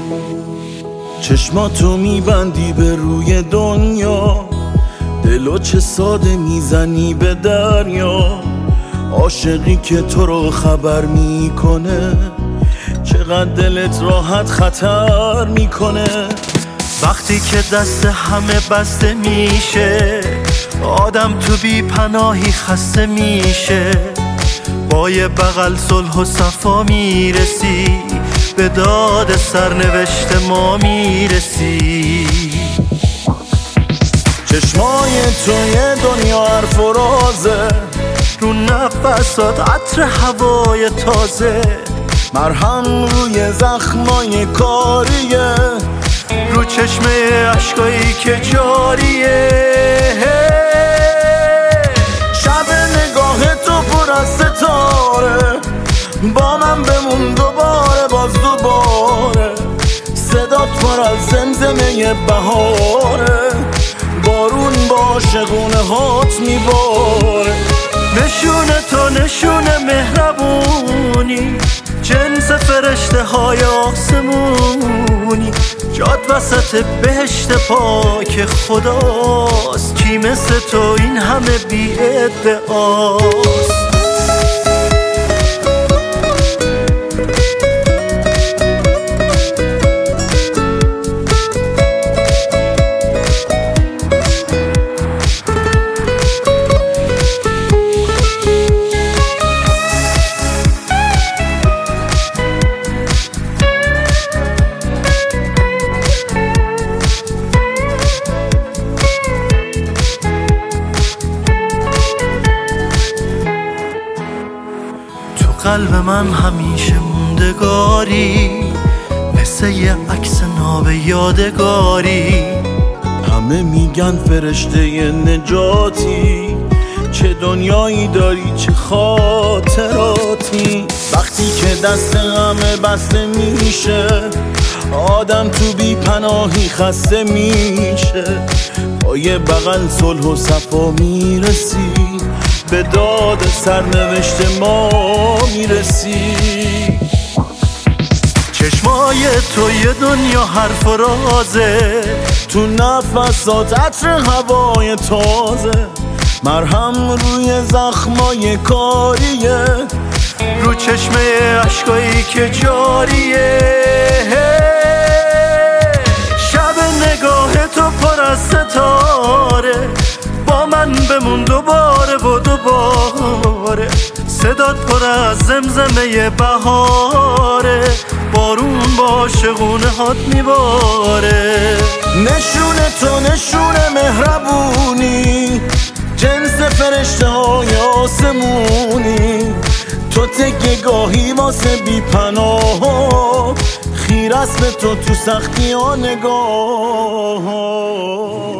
چشماتو میبندی به روی دنیا، دلو چه ساده میزنی به دریا. عاشقی که تو رو خبر میکنه، چقدر دلت راحت خطر میکنه. وقتی که دست همه بسته میشه، آدم تو بی پناهی خسته میشه. با یه بغل صلح و صفا میرسی، به داد سرنوشت ما میرسی. چشمای توی دنیا حرف و رازه، رو نفسات عطر هوای تازه. مرهم روی زخمای کاریه، رو چشمه عشقایی که جاریه. شب نگاه تو پر از ستاره، با من بمون دوباره باز دوباره. صدات پر از زمزمه بهاره، بارون با عاشقونه هات میباره. نشونه تو نشونه مهربونی، جنس فرشته های آسمونی. جاد وسط بهشت پاک خداست، کی مثل تو این همه بی ادعاست. قلب من همیشه موندگاری، مثل یه عکس ناب یادگاری. همه میگن فرشته نجاتی، چه دنیایی داری چه خاطراتی. وقتی که دست همه بسته میشه، آدم تو بی پناهی خسته میشه. با یه بغل صلح و صفا میرسی، به داد سرنوشت ما میرسی. چشمای تو یه دنیا حرف و رازه، تو نفسات عطر هوای تازه. مرهم روی زخمای کاریه، رو چشمه عشقایی که جاریه. شب نگاه تو پر از ستاره، با من بمون دوباره و دوباره. صدات پر از زمزمه بهاره، بارون با عاشقونه هات میباره. نشونه تو نشونه مهربونی، جنس فرشته های آسمونی. تو تکیه گاهی واسه بی پناه، خیر است به تو سختی ها نگاه.